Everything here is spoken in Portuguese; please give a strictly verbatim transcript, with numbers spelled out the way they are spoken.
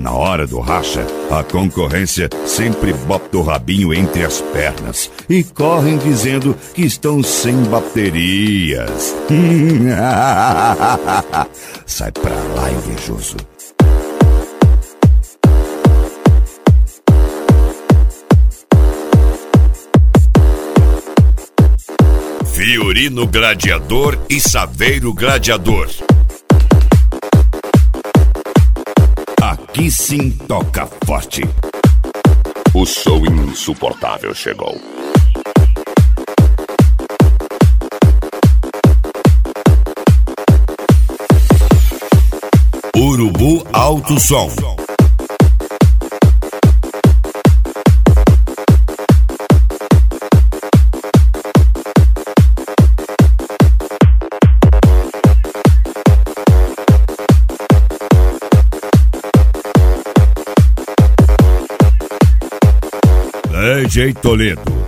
Na hora do racha, a concorrência sempre bota o rabinho entre as pernas e correm dizendo que estão sem baterias. Sai pra lá, invejoso. Fiorino Gladiador e Saveiro Gladiador. Aqui sim toca forte. O show insuportável chegou. Urubu Alto Som. D J Toledo.